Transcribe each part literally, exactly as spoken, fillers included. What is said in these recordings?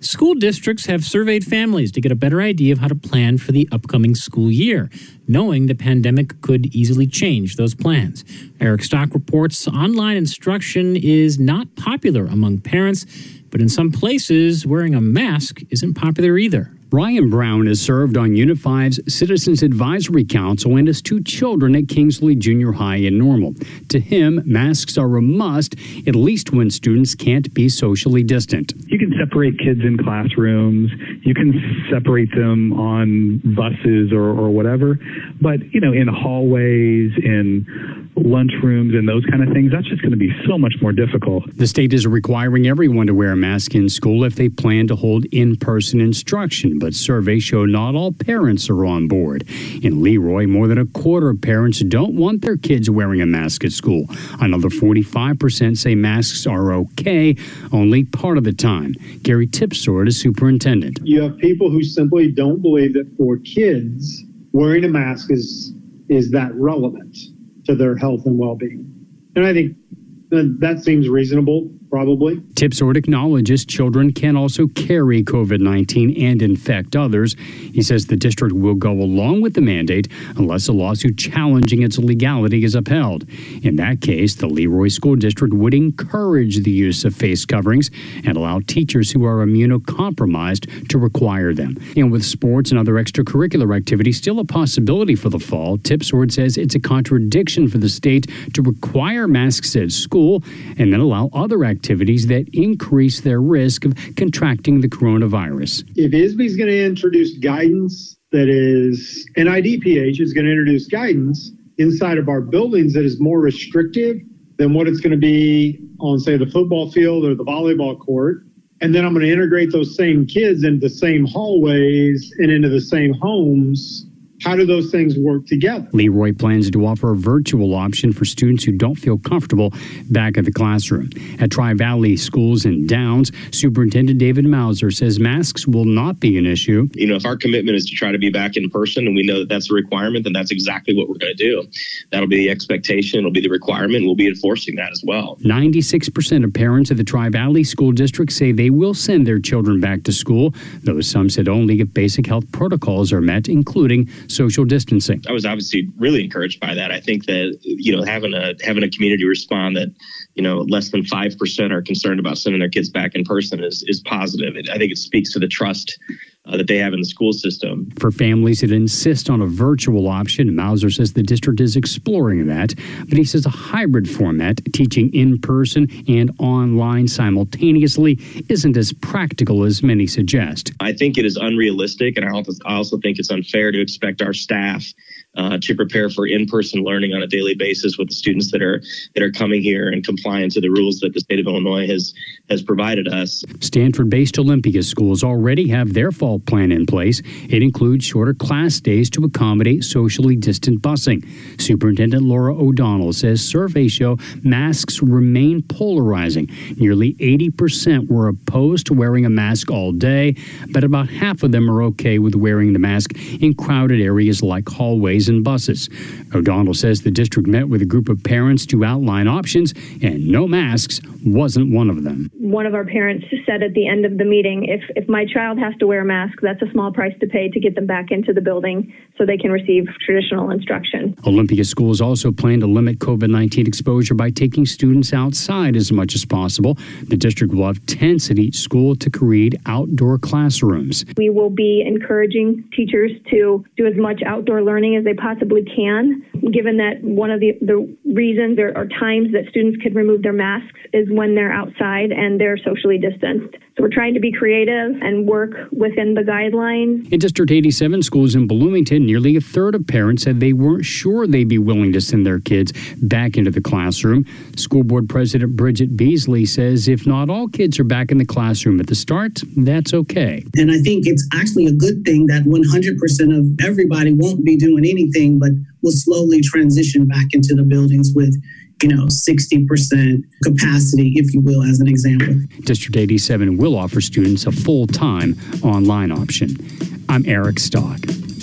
School districts have surveyed families to get a better idea of how to plan for the upcoming school year, knowing the pandemic could easily change those plans. Eric Stock reports online instruction is not popular among parents, but in some places, wearing a mask isn't popular either. Ryan Brown has served on Unit five's Citizens Advisory Council and has two children at Kingsley Junior High in Normal. To him, masks are a must, at least when students can't be socially distant. You can separate kids in classrooms. You can separate them on buses or, or whatever. But, you know, in hallways, in lunchrooms and those kind of things, that's just going to be so much more difficult. The state is requiring everyone to wear a mask in school if they plan to hold in-person instruction, but surveys show not all parents are on board. In Leroy, more than a quarter of parents don't want their kids wearing a mask at school. Another forty-five percent say masks are okay, only part of the time. Gary Tipsword is superintendent. You have people who simply don't believe that for kids, wearing a mask is is that relevant to their health and well-being. And I think that seems reasonable, probably. Tipsword acknowledges children can also carry COVID nineteen and infect others. He says the district will go along with the mandate unless a lawsuit challenging its legality is upheld. In that case, the Leroy School District would encourage the use of face coverings and allow teachers who are immunocompromised to require them. And with sports and other extracurricular activities still a possibility for the fall, Tipsword says it's a contradiction for the state to require masks at school and then allow other activities that increase their risk of contracting the coronavirus. If I S B is going to introduce guidance that is, and I D P H is going to introduce guidance inside of our buildings that is more restrictive than what it's going to be on, say, the football field or the volleyball court, and then I'm going to integrate those same kids into the same hallways and into the same homes, how do those things work together? Leroy plans to offer a virtual option for students who don't feel comfortable back at the classroom. At Tri-Valley Schools in Downs, Superintendent David Mauser says masks will not be an issue. You know, if our commitment is to try to be back in person and we know that that's a requirement, then that's exactly what we're going to do. That'll be the expectation. It'll be the requirement. We'll be enforcing that as well. ninety-six percent of parents at the Tri-Valley School District say they will send their children back to school, though some said only if basic health protocols are met, including social distancing. I was obviously really encouraged by that. I think that, you know, having a having a community respond that, you know, less than five percent are concerned about sending their kids back in person is, is positive. It, I think it speaks to the trust Uh, that they have in the school system. For families that insist on a virtual option, Mauser says the district is exploring that, but he says a hybrid format, teaching in person and online simultaneously, isn't as practical as many suggest. I think it is unrealistic, and I also, I also think it's unfair to expect our staff uh, to prepare for in-person learning on a daily basis with the students that are that are coming here and compliant to the rules that the state of Illinois has has provided us. Stanford-based Olympia schools already have their fall plan in place. It includes shorter class days to accommodate socially distant busing. Superintendent Laura O'Donnell says surveys show masks remain polarizing. Nearly eighty percent were opposed to wearing a mask all day, but about half of them are okay with wearing the mask in crowded areas like hallways and buses. O'Donnell says the district met with a group of parents to outline options, and no masks wasn't one of them. One of our parents said at the end of the meeting, if, if my child has to wear a mask, that's a small price to pay to get them back into the building so they can receive traditional instruction. Olympia schools also plan to limit COVID nineteen exposure by taking students outside as much as possible. The district will have tents at each school to create outdoor classrooms. We will be encouraging teachers to do as much outdoor learning as they possibly can, given that one of the, the reasons or, or times that students could remove their masks is when they're outside and they're socially distanced. So we're trying to be creative and work within the guidelines. In District eighty-seven schools in Bloomington, nearly a third of parents said they weren't sure they'd be willing to send their kids back into the classroom. School Board President Bridget Beasley says if not all kids are back in the classroom at the start, that's okay. And I think it's actually a good thing that one hundred percent of everybody won't be doing anything, but will slowly transition back into the buildings with, you know, sixty percent capacity, if you will, as an example. District eighty-seven will offer students a full-time online option. I'm Eric Stock.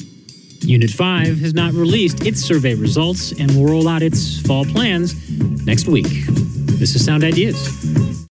Unit five has not released its survey results and will roll out its fall plans next week. This is Sound Ideas.